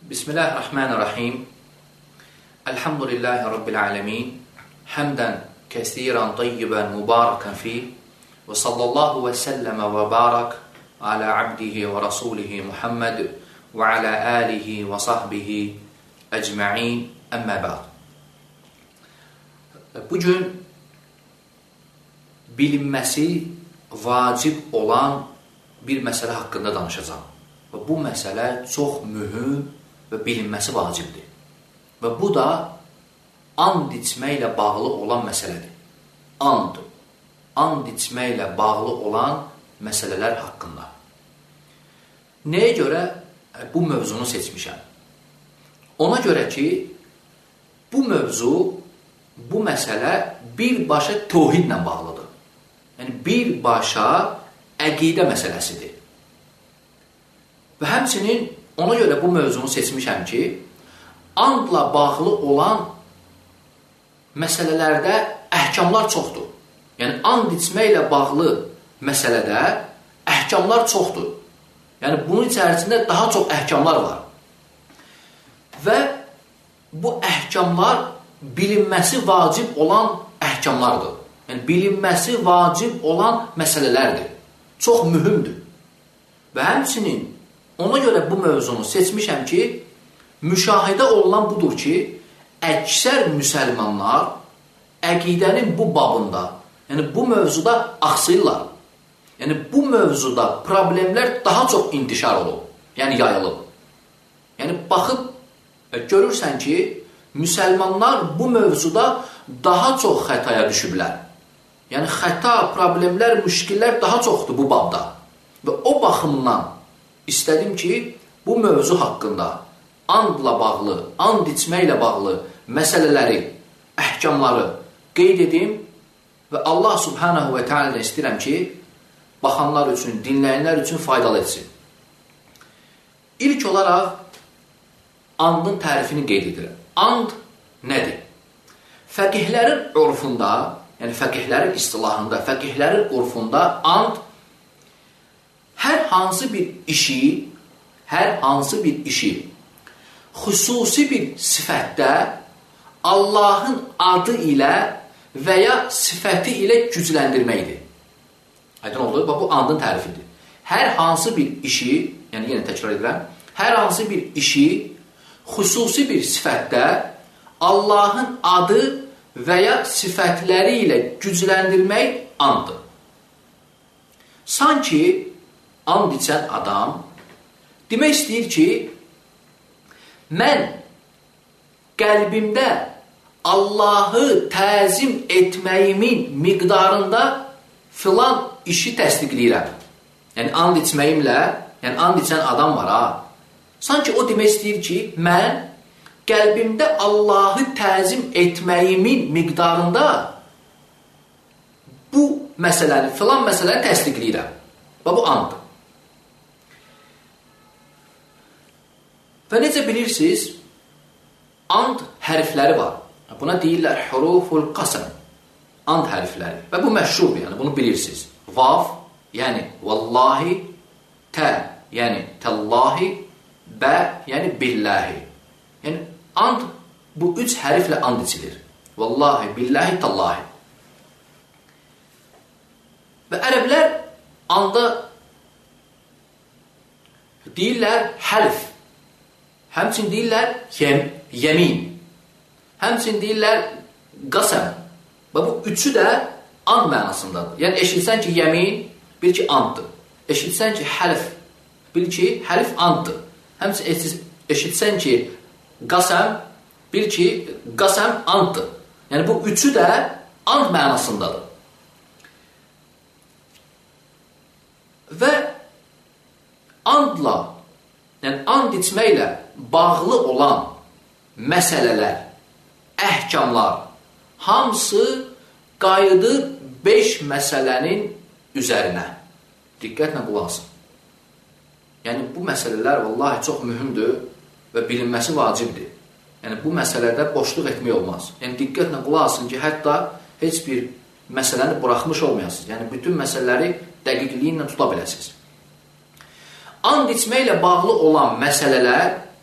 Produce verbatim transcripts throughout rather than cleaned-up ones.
Bismillahirrahmanirrahim. Elhamdülillahi Rabbil alemin. Hamdan kesiran tayyiban mübarakan fi. Ve sallallahu ve selleme ve barak ala abdihi ve rasulihi Muhammed ve ala alihi ve sahbihi ecma'in. Emmə ba'd. Bugün bilinməsi vacib olan bir məsələ haqqında danışacağım. Və bu məsələ çox mühüm və bilinməsi vacibdir. Və bu da and içməklə bağlı olan məsələdir. And. And içməklə bağlı olan məsələlər haqqında. Nəyə görə bu mövzunu seçmişəm? Ona görə ki, bu mövzu, bu məsələ birbaşa tövhidlə bağlıdır. Yəni, birbaşa əqidə məsələsidir. Və həmçinin ona görə bu mövzunu seçmişəm ki, andla bağlı olan məsələlərdə əhkamlar çoxdur. Yəni, and içməklə bağlı məsələdə əhkamlar çoxdur. Yəni, bunun içərisində daha çox əhkamlar var. Və bu əhkamlar bilinməsi vacib olan əhkamlardır. Yəni, bilinməsi vacib olan məsələlərdir. Çox mühümdür. Və həmçinin ona görə bu mövzunu seçmişəm ki, müşahidə olunan budur ki, əksər müsəlmanlar əqidənin bu babında, yəni bu mövzuda axsayırlar. Yəni bu mövzuda problemlər daha çox intişar olub, yəni yayılıb. Yəni baxıb görürsən ki, müsəlmanlar bu mövzuda daha çox xətaya düşüblər. Yəni xəta, problemlər, müşkillər daha çoxdur bu babda. Və o baxımdan İstədim ki, bu mövzu haqqında andla bağlı, and içməklə bağlı məsələləri, əhkamları qeyd edim və Allah subhanahu və teala istəyirəm ki, baxanlar üçün, dinləyənlər üçün faydalı etsin. İlk olaraq andın tərifini qeyd edirəm. And nədir? Fəqihlərin urfunda, yəni fəqihlərin istilahında, fəqihlərin urfunda and hər hansı bir işi, hər hansı bir işi xüsusi bir sifətdə Allahın adı ilə və ya sifəti ilə gücləndirməkdir. Aydın oldu? Bu andın tərifidir. Hər hansı bir işi, yəni yenə təkrar edirəm, hər hansı bir işi xüsusi bir sifətdə Allahın adı və ya sifətləri ilə gücləndirmək anddır. Sanki and içən adam demək istəyir ki, mən qəlbimdə Allahı təzim etməyimin miqdarında filan işi təsdiqləyirəm. Yəni, and içməyimlə, yəni and içən adam var, ha. Sanki o demək istəyir ki, mən qəlbimdə Allahı təzim etməyimin miqdarında bu məsələni, filan məsələni təsdiqləyirəm. Və bu anddır. Və necə bilirsiniz, and hərfləri var. Buna deyirlər huruful qasam, and hərfləri. Və bu məşhurdur, yəni bunu bilirsiniz. Vav, yəni vallahi, tə, yəni təllahi, bə, yəni billahi. Yəni and bu üç hərflə and içilir. Vallahi, billahi, tallahi. Və ərəblər anda deyirlər həlf. Həmçin deyirlər yem, yemin. Həmçin deyirlər qasam. Və bu üçü də and mənasındadır. Yəni eşitsən ki, yemin, bil ki, anddır. Eşitsən ki, həlf, bil ki, həlf anddır. Həmçin eşitsən ki, qasam, bil ki, qasam anddır. Yəni bu üçü də and mənasındadır. Və andla, yəni and içməklə bağlı olan məsələlər, əhkamlar, hamısı qayıdır beş məsələnin üzərinə. Diqqətlə qulaq asın. Yəni, bu məsələlər vallahi çox mühümdür və bilinməsi vacibdir. Yəni, bu məsələdə boşluq etmək olmaz. Yəni, diqqətlə qulaq asın ki, hətta heç bir məsələni buraxmış olmayasınız. Yəni, bütün məsələləri dəqiqliyi ilə tuta biləsiniz. And içməklə bağlı olan məsələlər,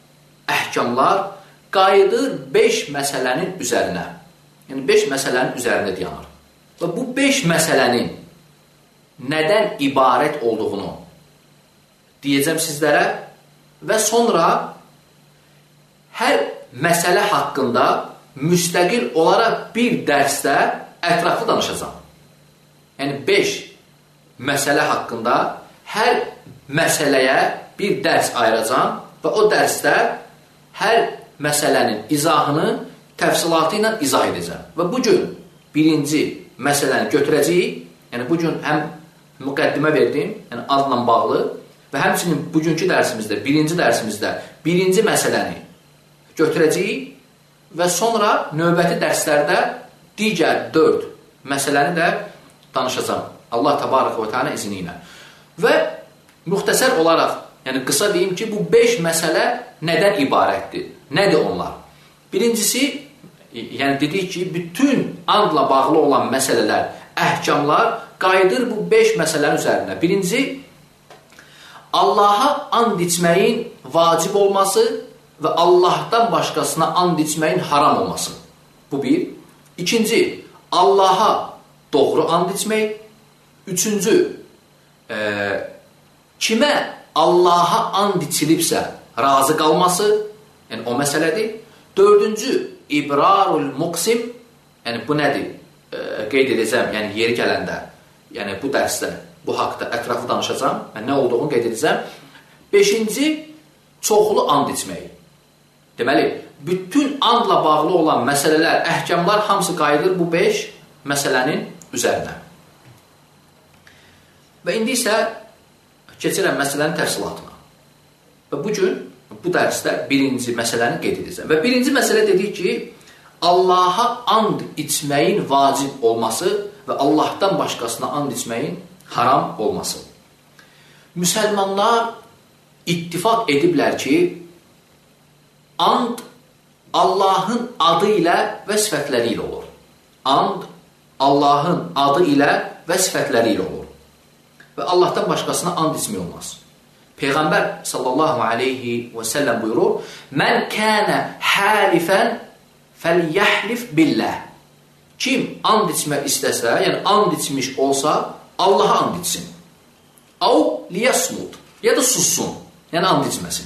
əhkamlar qayıdır beş məsələnin üzərinə. Yəni, beş məsələnin üzərində dayanır. Və bu beş məsələnin nədən ibarət olduğunu deyəcəm sizlərə və sonra hər məsələ haqqında müstəqil olaraq bir dərsdə ətraflı danışacağam. Yəni, beş məsələ haqqında hər məsələyə bir dərs ayıracağam və o dərsdə hər məsələnin izahını təfsilatı ilə izah edəcəm. Və bugün birinci məsələni götürəcəyik. Yəni, bugün həm müqəddimə verdim, yəni adla bağlı və həmçinin bugünkü dərsimizdə, birinci dərsimizdə birinci məsələni götürəcəyik və sonra növbəti dərslərdə digər dörd məsələni də danışacağım. Allah təbarək və təala izni ilə. Və müxtəsər olaraq, yəni qısa deyim ki, bu beş məsələ nədən ibarətdir? Nədir onlar? Birincisi, yəni dedik ki, bütün andla bağlı olan məsələlər, əhkamlar qayıdır bu beş məsələnin üzərində. Birinci, Allaha and içməyin vacib olması və Allahdan başqasına and içməyin haram olması. Bu bir. İkinci, Allaha doğru and içmək. Üçüncü, e, kimə Allaha and içilibsə razı qalması, yəni o məsələdir. Dördüncü, ibrarul muqsim, yəni bu nədir? E, qeyd edəcəm, yəni yeri gələndə, yəni bu dərsdə bu haqda ətraflı danışacağam, yəni nə olduğunu qeyd edəcəm. Beşinci, çoxlu and içmək. Deməli, bütün andla bağlı olan məsələlər, əhkamlar hamısı qayıdır bu beş məsələnin üzərinə. Və indi isə keçirəm məsələnin təfsilatına. Və bugün bu dərsdə birinci məsələni qeyd edəcəm. Və birinci məsələ dedik ki, Allaha and içməyin vacib olması və Allahdan başqasına and içməyin haram olması. Müsəlmanlar ittifaq ediblər ki, and Allahın adı ilə və sifətləri ilə olur. And Allahın adı ilə və sifətləri ilə olur. Və Allahdan başqasına and içmək olmaz. Peyğəmbər sallallahu aleyhi və səlləm buyurur, mən kənə həlifən fəlyəhlif billəh. Kim and içmək istəsə, yəni and içmiş olsa, Allaha and içsin. Av liyasmud, ya da sussun, yəni and içməsin.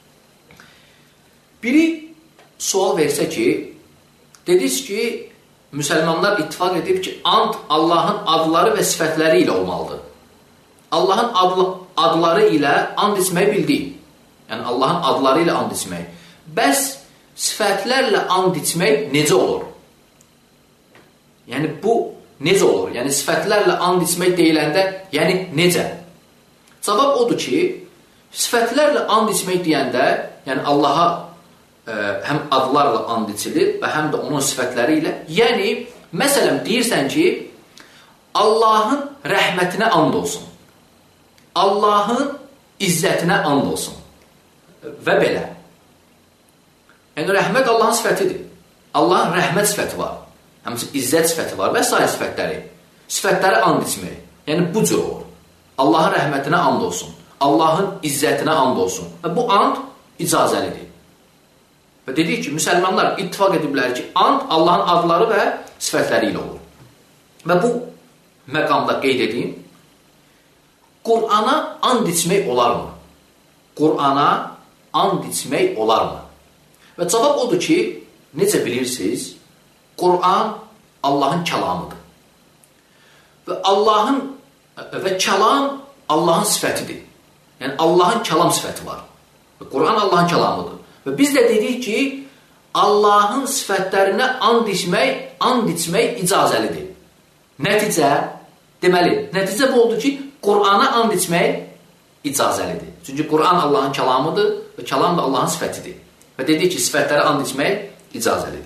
Biri sual versə ki, dediniz ki, müsəlmanlar ittifaq edib ki, and Allahın adları və sifətləri ilə olmalıdır. Allahın adlı, adları ilə and içməyi bildik. Yəni Allahın adları ilə and içmək. Bəs sifətlərlə and içmək necə olur? Yəni bu necə olur? Yəni sifətlərlə and içmək deyiləndə, yəni necə? Cavab odur ki, sifətlərlə and içmək deyəndə, yəni Allaha ə, həm adlarla and içilir və həm də onun sifətləri ilə. Yəni, məsələn, deyirsən ki, Allahın rəhmətinə and olsun. Allahın izzətinə and olsun. Və belə. Yəni, rəhmət Allahın sifətidir. Allahın rəhmət sifəti var. Həmçə izzət sifəti var və s. sifətləri. Sifətləri and içmək. Yəni, bu cür olur. Allahın rəhmətinə and olsun. Allahın izzətinə and olsun. Və bu and icazəlidir. Və dedik ki, müsəlmanlar ittifaq ediblər ki, and Allahın adları və sifətləri ilə olur. Və bu məqamda qeyd edeyim, Qur'ana and içmək olarmı? Qur'ana and içmək olarmı? Və cavab odur ki, necə bilirsiniz, Qur'an Allahın kəlamıdır. Və Allahın və kəlam Allahın sifətidir. Yəni Allahın kəlam sifəti var. Qur'an Allahın kəlamıdır. Və biz də dedik ki, Allahın sifətlərinə and içmək, and içmək icazəlidir. Nəticə, deməli, nəticə bu oldu ki, Qur'ana and içmək icazəlidir. Çünki Qur'an Allahın kəlamıdır və kəlam da Allahın sifətidir. Və dedik ki, sifətlərə and içmək icazəlidir.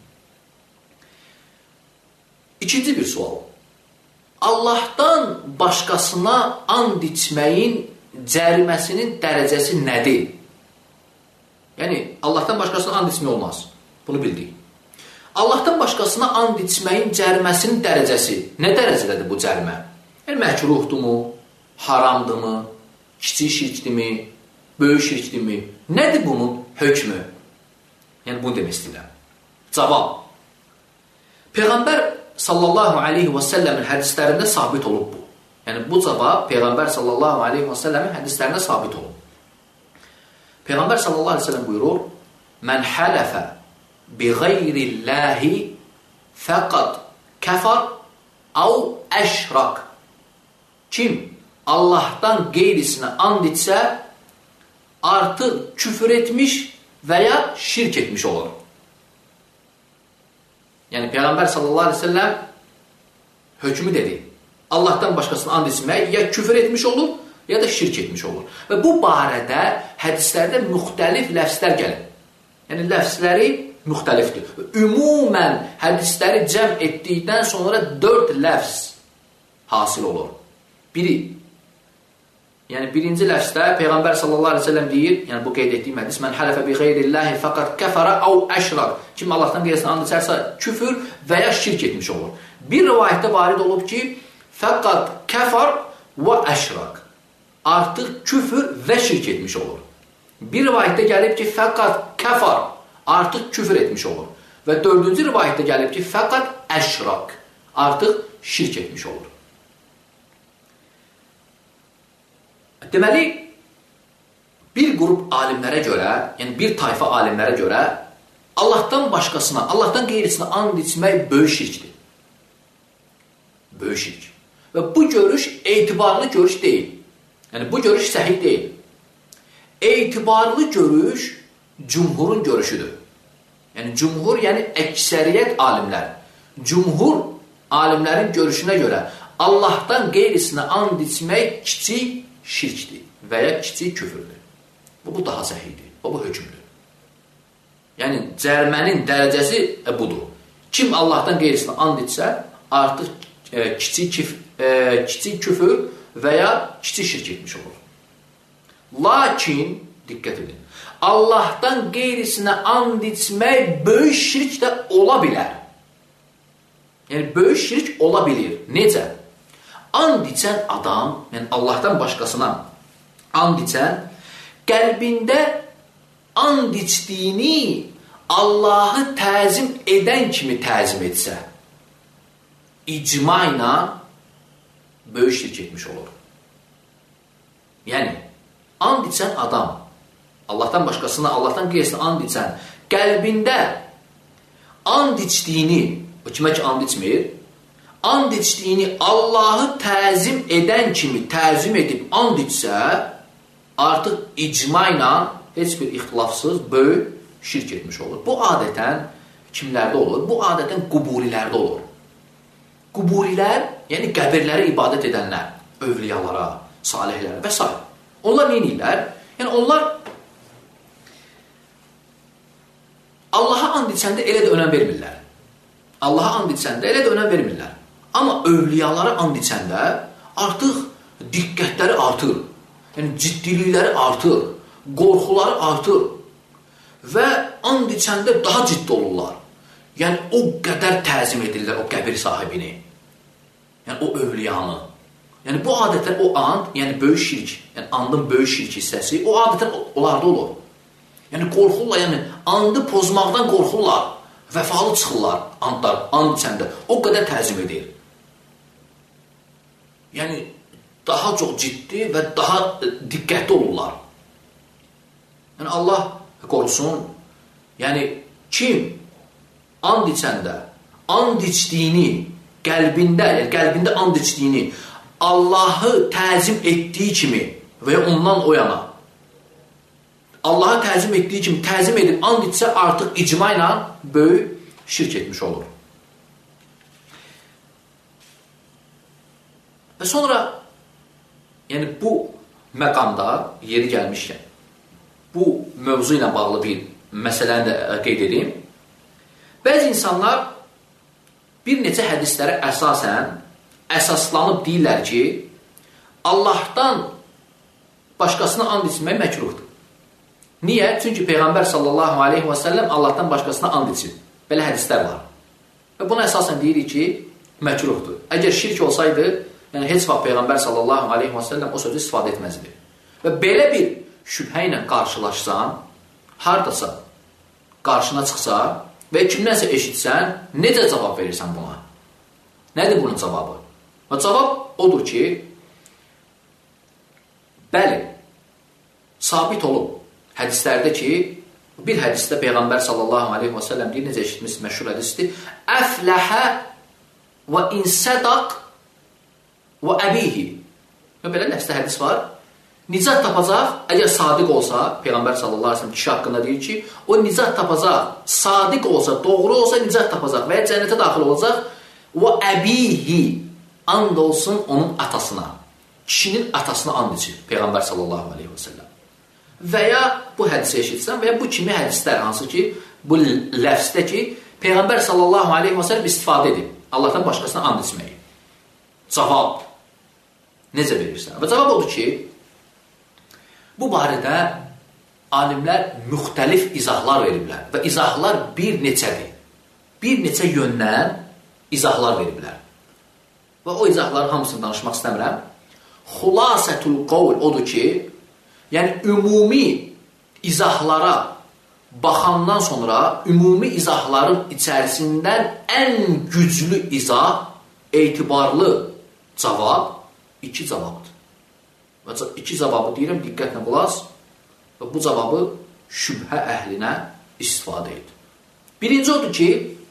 İkinci bir sual. Allahdan başqasına and içməyin cəriməsinin dərəcəsi nədir? Yəni, Allahdan başqasına and içmək olmaz. Bunu bildik. Allahdan başqasına and içməyin cəriməsinin dərəcəsi nə dərəcədədir bu cərimə? Yəni, məkruhdurmu, haramdırmı, kiçik şirkdirmi, böyük şirkdirmi? Nədir bunun hökmü? Yəni, bunu demək istəyirəm. Cavab. Peyğəmbər sallallahu aleyhi və səlləmin hədislərində sabit olub bu. Yəni, bu cavab Peyğəmbər sallallahu aleyhi və səlləmin hədislərində sabit olub. Peyğəmbər sallallahu aleyhi və səlləm buyurur, Mən hələfə bi qeyrilləhi fəqad kəfar au əşraq. Kim Allahdan qeyrisinə and etsə, artıq küfür etmiş və ya şirk etmiş olur. Yəni, Peyğəmbər sallallahu aleyhi ve sellem hökmü dedi. Allahdan başqasına and etmək ya küfür etmiş olur, ya da şirk etmiş olur. Və bu barədə hədislərdə müxtəlif ləfslər gəlir. Yəni, ləfsləri müxtəlifdir. Ümumən hədisləri cəm etdikdən sonra dörd ləfs hasil olur. Biri, yəni birinci ləfsdə Peyğəmbər sallallahu aleyhi ve sellem deyir, yəni bu qeyd etdiyim hədis, Mən hələfə bi qeyrilləhi fəqad kəfərə au əşraq. Kim Allahdan qeyrisinə and içərsə, küfür və ya şirk etmiş olur. Bir rivayətdə varid olub ki, fəqad kəfər və əşraq. Artıq küfür və şirk etmiş olur. Bir rivayətdə gəlib ki, fəqad kəfər, artıq küfür etmiş olur. Və dördüncü rivayətdə gəlib ki, fəqad əşraq, artıq şirk etmiş olur. Deməli, bir qrup alimlərə görə, yəni bir tayfa alimlərə görə, Allahdan başqasına, Allahdan qeyrisinə and içmək böyük şirkdir. Böyük şirk. Və bu görüş etibarlı görüş deyil. Yəni, bu görüş səhih deyil. Etibarlı görüş cümhurun görüşüdür. Yəni, cümhur, yəni əksəriyyət alimlər. Cümhur alimlərin görüşünə görə Allahdan qeyrisinə and içmək kiçik şirkdir və ya kiçik küfürdür. Bu, bu daha səhihdir. Bu, bu hökmdür. Yəni, cərmənin dərəcəsi e, budur. Kim Allahdan qeyrisinə and içsə, artıq e, kiçik, kif, e, kiçik küfür və ya kiçik şirk etmiş olur. Lakin, diqqət edin, Allahdan qeyrisinə and içmək böyük şirk də ola bilər. Yəni, böyük şirk ola bilir. Necə? And içən adam, yəni Allahdan başqasına and içən, qəlbində and içdiyini Allahı təzim edən kimi təzim etsə, icma ilə böyük şirk etmiş olur. Yəni, and içən adam, Allahdan başqasına, Allahdan qeyrisinə and içən, qəlbində and içdiyini, o kimə ki and içmir, and içdiyini Allahı təzim edən kimi təzim edib and içsə, artıq icma ilə heç bir ixtilafsız böyük şirk etmiş olur. Bu adətən kimlərdə olur? Bu adətən quburilərdə olur. Quburilər, yəni qəbirlərə ibadət edənlər, övliyalara, salihlərə və s. Onlar nə edirlər? Yəni onlar Allaha and içəndə elə də önəm vermirlər. Allaha and içəndə elə də önəm vermirlər. Amma övliyalara and içəndə artıq diqqətləri artır. Yəni ciddilikləri artır. Qorxuları artır. Və and içəndə daha ciddi olurlar. Yəni o qədər təzim edirlər o qəbir sahibini. Yəni o övliyanı. Yəni bu adətən o and, yəni böyük şirk, yəni andın böyük şirk hissəsi, o adətən onlarda olur. Yəni qorxurlar, yəni andı pozmaqdan qorxurlar, vəfalı çıxırlar andlar, and içəndə. O qədər təzim edir. Yəni daha çox ciddi və daha diqqətli olurlar. Yəni Allah qorusun, yəni kim and içəndə, and içdiyini, qəlbində, yəni qəlbində and içdiyini Allahı təzim etdiyi kimi və ya ondan o yana Allahı təzim etdiyi kimi təzim edib and içsə artıq icma ilə böyük şirk etmiş olur. Və sonra yəni bu məqamda yeri gəlmişkən bu mövzu ilə bağlı bir məsələni də qeyd edeyim. Bəzi insanlar bir neçə hədislərə əsasən əsaslanıb deyirlər ki, Allahdan başqasına and içmək məkruhdur. Niyə? Çünki Peyğəmbər sallallahu aleyhi və səlləm Allahdan başqasına and içir. Belə hədislər var. Və buna əsasən deyirik ki, məkruhdur. Əgər şirk olsaydı, yəni heç vaxt Peyğəmbər sallallahu aleyhi və səlləm o sözü istifadə etməzdi. Və belə bir şübhə ilə qarşılaşsan, haradasa qarşına çıxsa və kimdənsə eşitsən, necə cavab verirsən buna? Nədir bunun cavabı? Və cavab odur ki, bəli, sabit olub hədislərdə ki, bir hədisdə Peyğəmbər sallallahu aleyhi və səlləm deyir, necə eşitmişsiniz, məşhur hədisdir, əfləhə və insədaq və əbihi. Və belə nəfsdə hədis var. Nicat tapacaq, əgər sadiq olsa, Peyğəmbər sallallahu aleyhi və səlləm kişi haqqında deyir ki, o nicat tapacaq, sadiq olsa, doğru olsa nicat tapacaq və ya cənnətə daxil olacaq və əbihi, and olsun onun atasına. Kişinin atasına and içir Peyğəmbər sallallahu aleyhi və səlləm. Və ya bu hədisi eşitsən və ya bu kimi hədislər, hansı ki, bu ləfsdə ki, Peyğəmbər sallallahu aleyhi və səlləm istifadə edib Allahdan başqasına and içməyi. Cavab necə verirsən? Və cavab odur ki, bu barədə alimlər müxtəlif izahlar veriblər və izahlar bir neçədir. Bir neçə yöndən izahlar veriblər. Və o izahların hamısını danışmaq istəmirəm. Xulasətul qavl odur ki, yəni ümumi izahlara baxandan sonra ümumi izahların içərisindən ən güclü izah, etibarlı cavab iki cavabdır. Və iki cavabı deyirəm, diqqətlə qulaq və bu cavabı şübhə əhlinə istifadə edir. Birinci odur ki,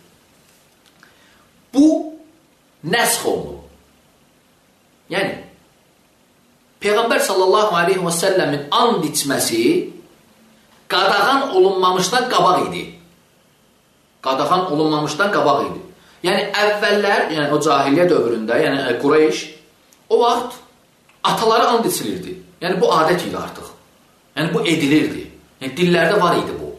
bu nəsx olunur. Yəni, Peyğəmbər sallallahu aleyhi və səlləmin and içməsi qadağan olunmamışdan qabaq idi. Qadağan olunmamışdan qabaq idi. Yəni, əvvəllər, yəni o cahiliyyə dövründə, yəni Qureyş, o vaxt ataları and içilirdi. Yəni, bu adət idi artıq. Yəni, bu edilirdi. Yəni, dillərdə var idi bu.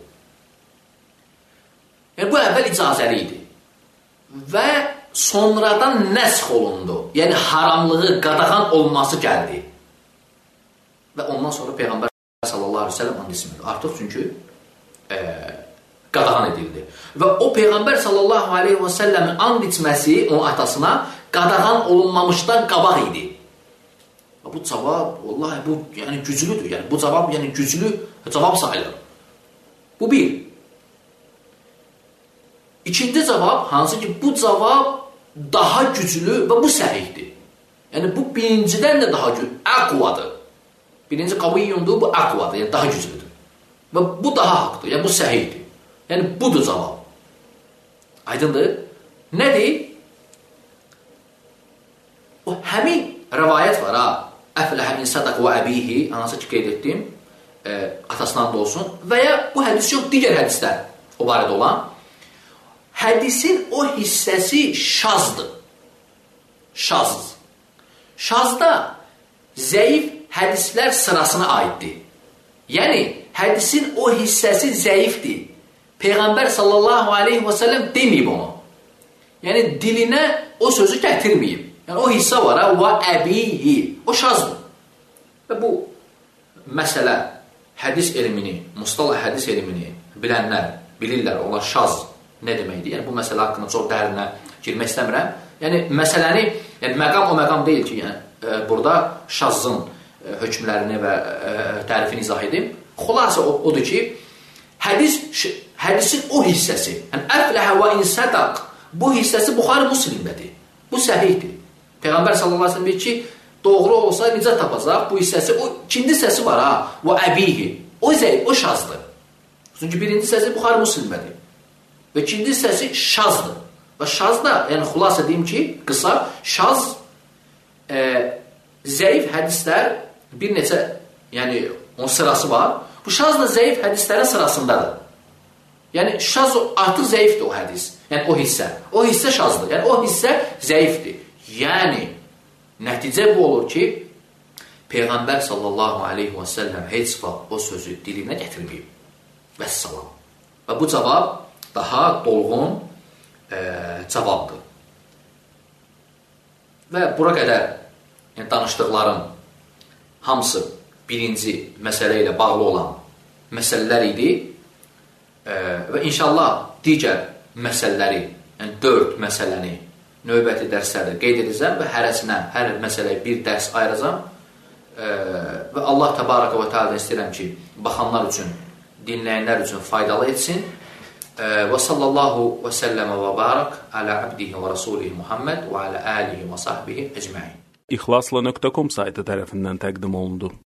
Yəni, bu əvvəl icazəli idi. Və sonradan nəsx olundu. Yəni, haramlığı, qadağan olması gəldi. Və ondan sonra Peyğəmbər sallallahu aleyhi ve sellem and içmədi. Artıq çünki e, qadağan edildi. Və o Peyğəmbər sallallahu aleyhi ve sellemin and içməsi onun atasına qadağan olunmamışdan qabaq idi. Bu cavab, vallahi bu yəni güclüdür. Yəni bu cavab yəni güclü cavab sayılır. Bu bir. İkinci cavab, hansı ki bu cavab daha güclü və bu səhihdir. Yəni bu birincidən də daha güclü, əqvadır. Birinci qaviyyundur, bu əqvadır, yəni daha güclüdür. Və bu daha haqdır, yəni bu səhihdir. Yəni budur cavab. Aydındır? Nədir? O həmin rəvayət var ha. Əfləhə min sədaq və əbihi, anası ki qeyd etdim, e, atasından da olsun. Və ya bu hədis yox, digər hədislər o barədə olan. Hədisin o hissəsi şazdır. Şaz. Şazda zəif hədislər sırasına aiddir. Yəni, hədisin o hissəsi zəifdir. Peyğəmbər sallallahu aleyhi və səlləm deməyib onu. Yəni, dilinə o sözü gətirməyib. Yəni, o hissə var, və əbihi. O şazdır. Və bu məsələ hədis elmini, mustalah hədis elmini bilənlər, bilirlər, onlar şaz nə deməkdir? Yəni, bu məsələ haqqında çox dərinə girmək istəmirəm. Yəni, məsələni, yəni, məqam o məqam deyil ki, yəni, e, burada şazın e, hökmlərini və e, tərifini izah edim. Xülasə odur ki, hədis, hədisin o hissəsi, yəni, əfləhə və insədaq, bu hissəsi Buxari Müslimdədir. Bu səhihdir. Peyğəmbər sallallahu aleyhi ve sellem deyir ki, doğru olsa nicat tapacaq, bu hissəsi, o ikinci hissəsi var ha, və əbihi, o zəif, o şazdır. Çünki birinci hissəsi Buxari Müslimdədir. Və ikinci hissəsi şazdır. Və şaz da, yəni xülasə deyim ki, qısa, şaz e, zəif hədislər bir neçə, yəni onun sırası var. Bu şaz da zəif hədislərin sırasındadır. Yəni şaz artıq zəifdir o hədis. Yəni o hissə. O hissə şazdır. Yəni o hissə zəifdir. Yəni nəticə bu olur ki, Peyğəmbər sallallahu aleyhi və səlləm heç vaxt o sözü dilinə gətirməyib. Vəssalam. Və bu cavab daha dolğun e, cavabdır. Və bura qədər yəni, danışdıqlarım hamısı birinci məsələ ilə bağlı olan məsələlər idi. E, və inşallah digər məsələləri, yəni dörd məsələni növbəti dərslərdə qeyd edəcəm və hərəsinə, hər məsələyə bir dərs ayıracam. və Allah təbaraka və teala istəyirəm ki, baxanlar üçün, dinləyənlər üçün faydalı etsin. Və sallallahu və səlləmə və barak alə abdihi və rasulihi Muhammed və alə alihi və sahbihi ecmaîn. İxlasla nöqtə com saytı tərəfindən təqdim olundu.